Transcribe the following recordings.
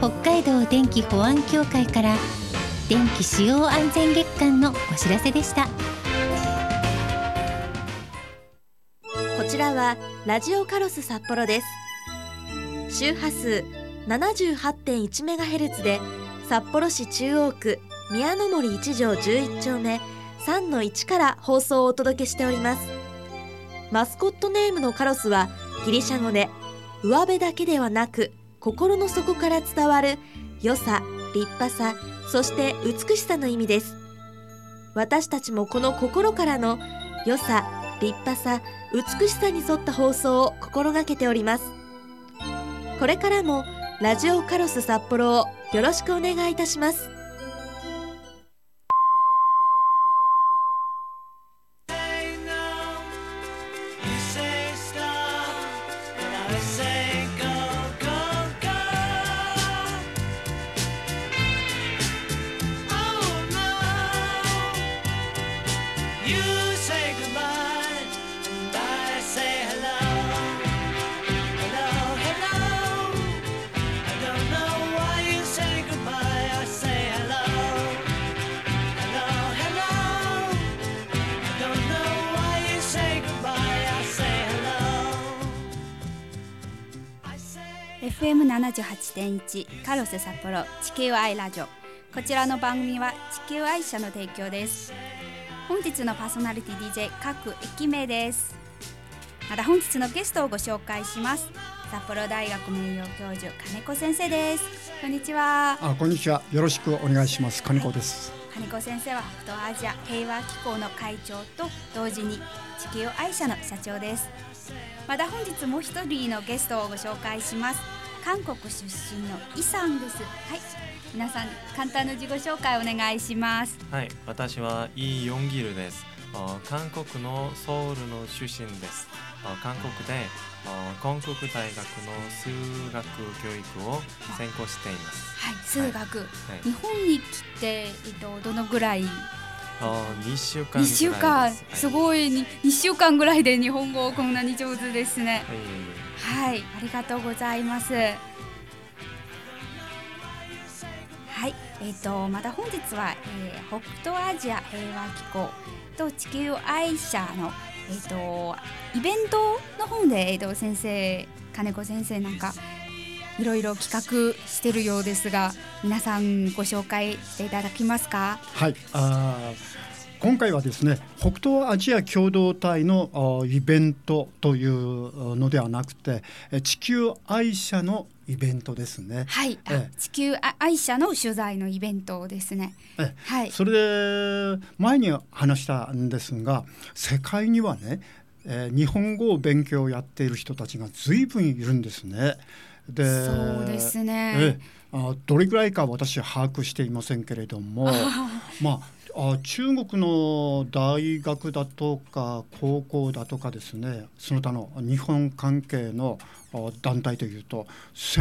北海道電気保安協会から電気使用安全月間のお知らせでした。 こちらはラジオカロス札幌です。周波数 78.1MHz で札幌市中央区宮の森1条11丁目3-1から放送をお届けしております。マスコットネームのカロスはギリシャ語で上辺だけではなく心の底から伝わる良さ、立派さ、そして美しさの意味です。私たちもこの心からの良さ、立派さ、美しさに沿った放送を心がけております。これからもラジオカロス札幌をよろしくお願いいたします。 FM78.1 カロス札幌地球愛ラジオ。こちらの番組は地球愛社の提供です。本日のパーソナリティ DJ 各駅名です。また本日のゲストをご紹介します。札幌大学名誉教授金子先生です。こんにちは。 こんにちは。よろしくお願いします。金子です。 金子先生は北東アジア平和機構の会長と同時に地球愛社の社長です。また本日もう一人のゲストをご紹介します。韓国出身のイさんです。はい、皆さん簡単な自己紹介お願いします。 はい、私はイ・ヨンギルです。韓国のソウルの出身です。韓国で建国大学の数学教育を専攻しています。 はい、数学、 はい、 日本に来て、どのぐらい 2週間ぐらいです。 2週間、すごい2週間ぐらいで日本語こんなに上手ですね。はい、ありがとうございます。はい、また本日は、北東アジア平和機構と地球愛社の、イベントの方で、先生、金子先生なんかいろいろ企画してるようですが、皆さんご紹介していただけますか？ はい、今回はですね、北東アジア共同体のイベントというのではなくて、地球愛社のイベントですね。 はい、地球愛社の取材のイベントですね。はい、 それで前に話したんですが、世界にはね、日本語を勉強やっている人たちが随分いるんですね。で、 そうですね。 どれぐらいか私は把握していませんけれども中国の大学だとか高校だとかですね、その他の日本関係の団体というと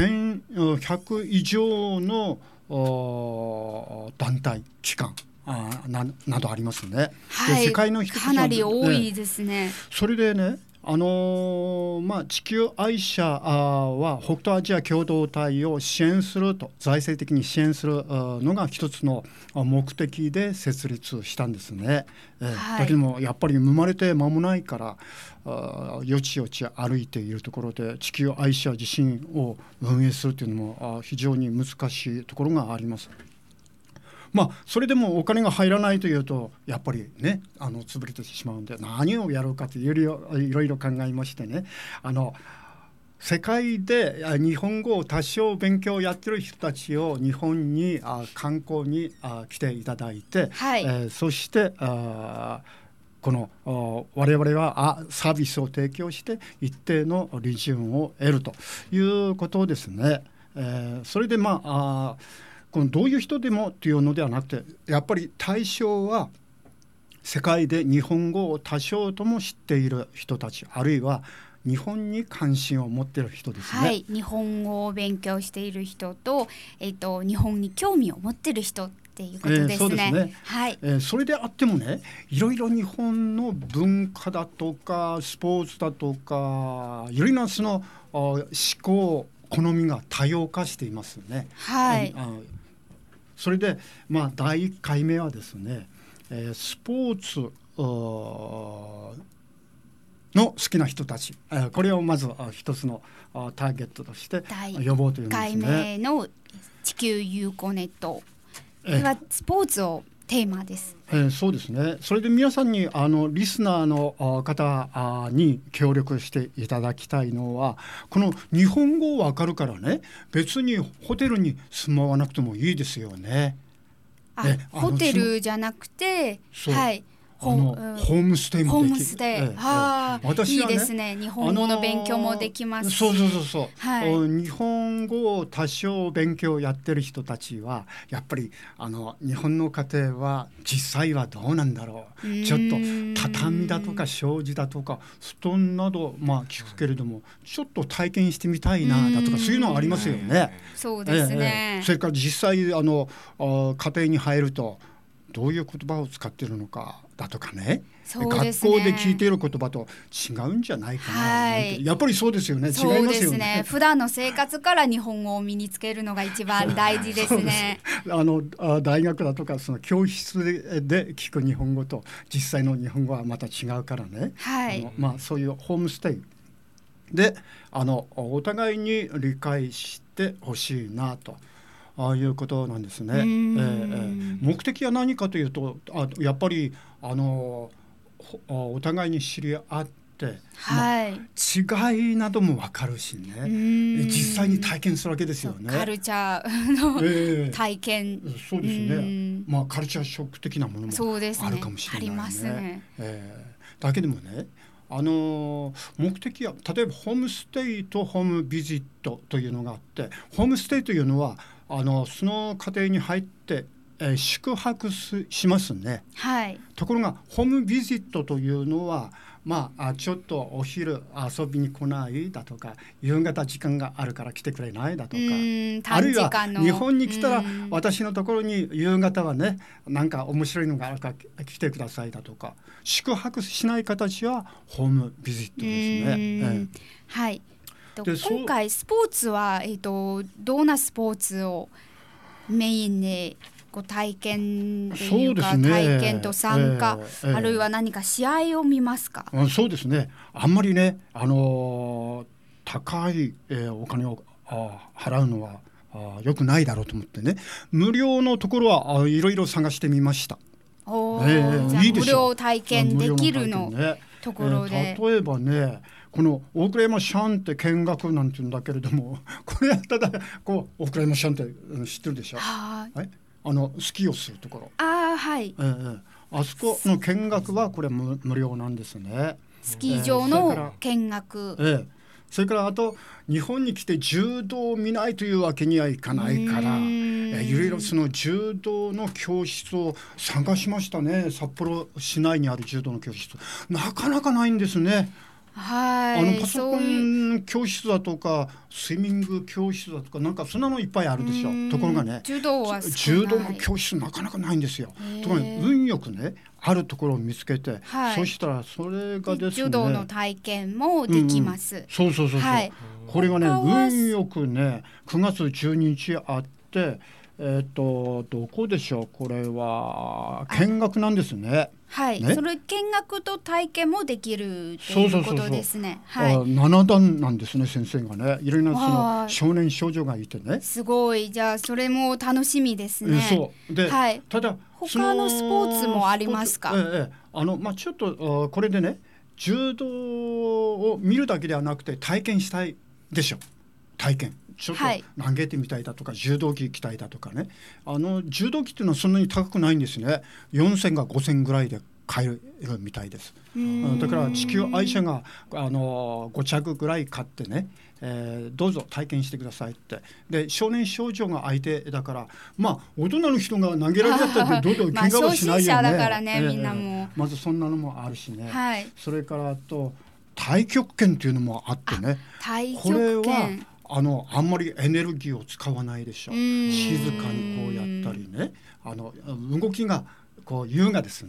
1100以上の団体機関などありますね。 はい、 世界の人たちはかなり多いですね。 それでね、地球愛社は北東アジア共同体を支援すると、財政的に支援するのが一つの目的で設立したんですね。だけどもやっぱり生まれて間もないからよちよち歩いているところで地球愛社自身を運営するというのも非常に難しいところがあります。それでもお金が入らないというとやっぱりね、潰れてしまうんで、何をやろうかといろいろ考えましてね、世界で日本語を多少勉強やってる人たちを日本に観光に来ていただいて、 はい、 そしてこの我々はサービスを提供して一定の利潤を得るということですね。それでこのどういう人でもというのではなくて、やっぱり対象は世界で日本語を多少とも知っている人たち、あるいは日本に関心を持っている人ですね。 はい、日本語を勉強している人と、日本に興味を持っている人っていうことですね。 そうですね。 はい、 それであってもね、いろいろ日本の文化だとかスポーツだとかいろいろなその思考好みが多様化していますね。 はい。 それで、第1回目はですね、スポーツの好きな人たち、これをまず一つのターゲットとして呼ぼうというんですね。 第1回目の地球友好ネット、これはスポーツをテーマです。 そうですね。それで皆さんにリスナーの方に協力していただきたいのは、この日本語わかるからね、別にホテルに住まわなくてもいいですよね。 ホテルじゃなくて、はい、 ホームステイもできる。 ホームステイ、私はね、いいですね。日本語の勉強もできますし、 そう、日本語を多少勉強やってる人たちはやっぱり日本の家庭は実際はどうなんだろう、ちょっと畳だとか障子だとか布団など聞くけれども、ちょっと体験してみたいなだとか、そういうのはありますよね。 そうですね。 それから実際家庭に入るとどういう言葉を使っているのかだとかね、学校で聞いている言葉と違うんじゃないかな、やっぱりそうですよね。違いますよね。そうですね。 普段の生活から日本語を身につけるのが一番大事ですね。 大学だとかその教室で聞く日本語と実際の日本語はまた違うからね、そういうホームステイでお互いに理解してほしいなということなんですね。目的は何かというと、やっぱりお互いに知り合って、違いなども分かるしね、実際に体験するわけですよね。 カルチャーの体験、 そうですね。カルチャーショック的なものもあるかもしれないね。ありますね。だけでもね、目的は例えばホームステイとホームビジットというのがあって、ホームステイというのはその家庭に入って、宿泊しますね。ところがホームビジットというのは、ちょっとお昼遊びに来ないだとか、夕方時間があるから来てくれないだとか、あるいは日本に来たら私のところに夕方はね、なんか面白いのがあるから来てくださいだとか、宿泊しない形はホームビジットですね。 今回スポーツは、どんなスポーツをメインで体験というか、体験と参加、あるいは何か試合を見ますか？ そうですね。あんまりね、高い、お金を払うのは良くないだろうと思ってね、無料のところはいろいろ探してみました。 いいでしょう。無料体験できるのところで、 例えばね、この大倉山シャンって見学なんて言うんだけれども、これはただ大倉山シャンって知ってるでしょ。スキーをするところ。あそこの見学はこれ無料なんですね。 スキー場の見学。 それからあと日本に来て柔道を見ないというわけにはいかないから、いろいろその柔道の教室を探しましたね。札幌市内にある柔道の教室、なかなかないんですね。パソコン教室だとかスイミング教室だとか、なんかそんなのいっぱいあるでしょ。ところがね、 柔道の教室なかなかないんですよ。ところが運よくね、あるところを見つけて、そしたらそれがですね、 柔道の体験もできます。 そう、これがね、運よくね9月12日あって、どこでしょう。これは見学なんですね。 それ見学と体験もできるということですね。 7段なんですね、先生がね。いろいろなその少年少女がいてね。 すごい。じゃあそれも楽しみですね。 で、ただ他のスポーツもありますか？ ちょっとこれでね、柔道を見るだけではなくて体験したいでしょ。体験ちょっと投げてみたいだとか、柔道着着たいだとかね。柔道着っていうのはそんなに高くないんですね。4000か5000ぐらいで買えるみたいです。だから地球愛車が5着ぐらい買ってね、どうぞ体験してくださいって。で、少年少女が相手だから、大人の人が投げられちゃったってどうぞ怪我はしないよね。初心者だからね、みんなもまずそんなのもあるしね。それからあと太極拳っていうのもあってね。これはあんまりエネルギーを使わないでしょ。静かにこうやったりね、動きがこう優雅ですね。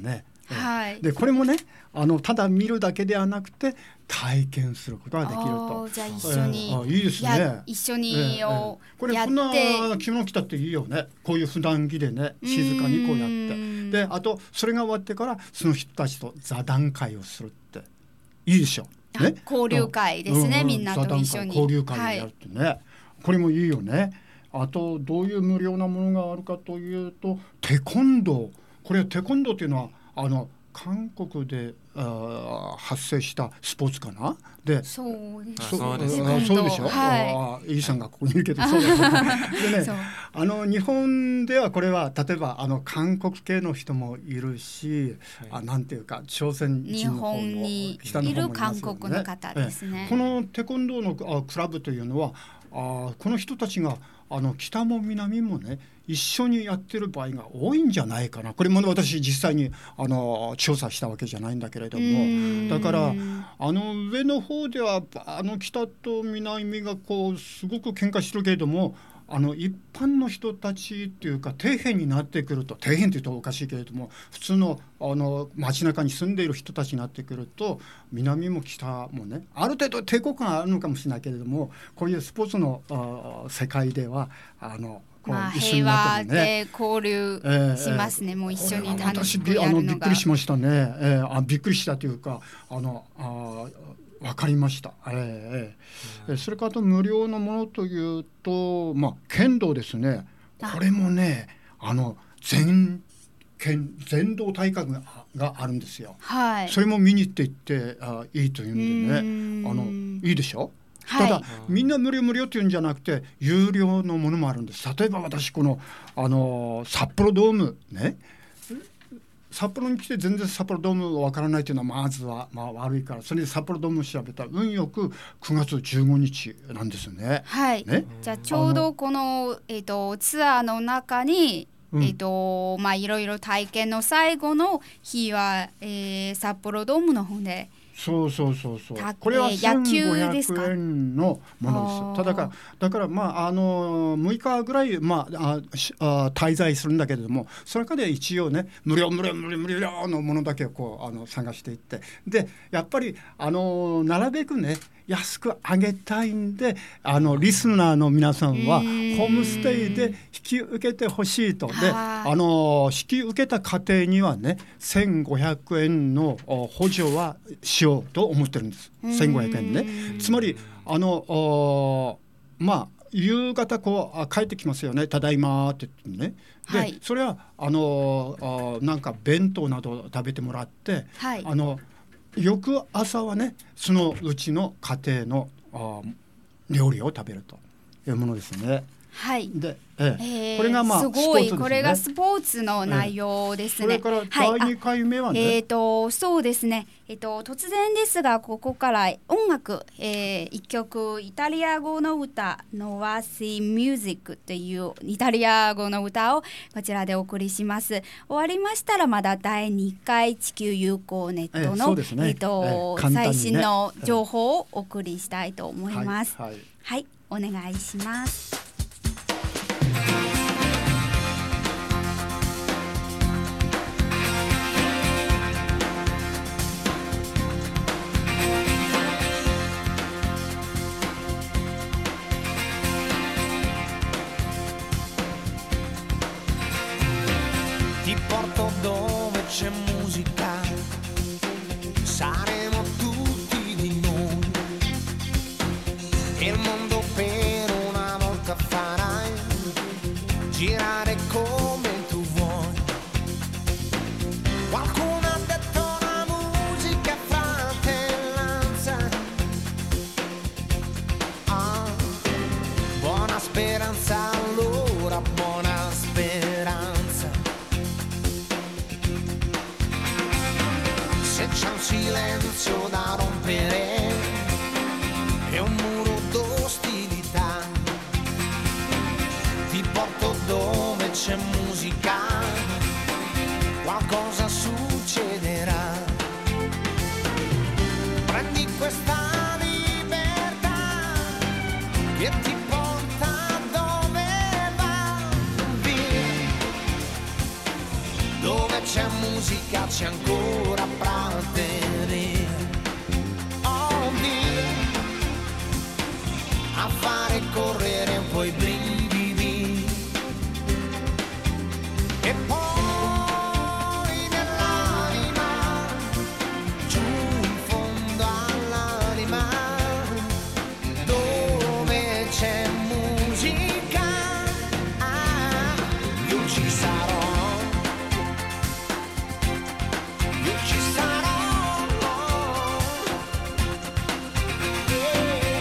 はい。 でこれもねただ見るだけではなくて体験することができると。 じゃあ一緒に、 いいですね。 一緒にこれこんな着物着たっていいよね。こういう普段着でね静かにこうやってであとそれが終わってからその人たちと座談会をするっていいでしょ。ね、 交流会ですね、みんなと一緒に交流会をやるってね、これもいいよね。あとどういう無料なものがあるかというとテコンドー。これテコンドーというのは韓国で発生したスポーツかな。でそうです。 そうでしょ。イーさんがここにいるけどそうですでね日本ではこれは例えば韓国系の人もいるし、なんていうか朝鮮人の方も北の方もいる韓国の方ですね。 このテコンドーのクラブというのはこの人たちが北も南もね一緒にやってる場合が多いんじゃないかな。これも私実際に調査したわけじゃないんだけれども、だから上の方では北と南がこうすごく喧嘩してるけれども一般の人たちっていうか底辺になってくると、底辺って言うとおかしいけれども普通の街中に住んでいる人たちになってくると南も北もねある程度抵抗感があるのかもしれないけれども、こういうスポーツの世界では平和で交流しますね。もう一緒に楽しくやるのがびっくりしましたね。びっくりしたというか分かりました。それからと無料のものというと、剣道ですね。これもね全道大会があるんですよ。はい、それも見に行っていいというんでねいいでしょ。ただ、みんな無料っていうんじゃなくて有料のものもあるんです。例えば私この札幌ドームね、札幌に来て全然札幌ドームわからないというのはまずは悪いから、それで札幌ドームを調べたら運よく9月15日なんですね。 はい。ね、じゃあちょうどこのツアーの中にいろいろ体験の最後の日は札幌ドームの方で。 そうこれは1500円のものです。だから6日ぐらい滞在するんだけれども、その中で一応ね無料のものだけを探していって、でやっぱりなるべくね安くあげたいんでリスナーの皆さんはホームステイで引き受けてほしいと。で引き受けた家庭にはね1500円の補助はしようと思ってるんです。1500円ね。つまり夕方帰ってきますよね、ただいまって言ってね。で、それはなんか弁当など食べてもらって、翌朝はねそのうちの家庭の料理を食べるというものですね。 はい。 で、これがすごい、これがスポーツの内容ですね。 それから第2回目はね、 そうですね。突然ですがここから音楽、一曲イタリア語の歌ノワシミュージックというイタリア語の歌をこちらでお送りします。終わりましたらまだ第2回地球友好ネットの、最新の情報をお送りしたいと思います。はい、お願いします。 Ti porto dove c'è musica, saremo tutti di noi, e il mondo per una volta farai girare come tu vuoi. Qualcuno ha detto la musica è fratellanza, buona speranza allora, buona speranza. Se c'è un silenzio da rompere e un muro d'ostilità, ti porto dove c'è musica, qualcosa succederà. Prendi questa libertà che ti porta dove va, via, dove c'è c'è musica, c'è ancora pra te.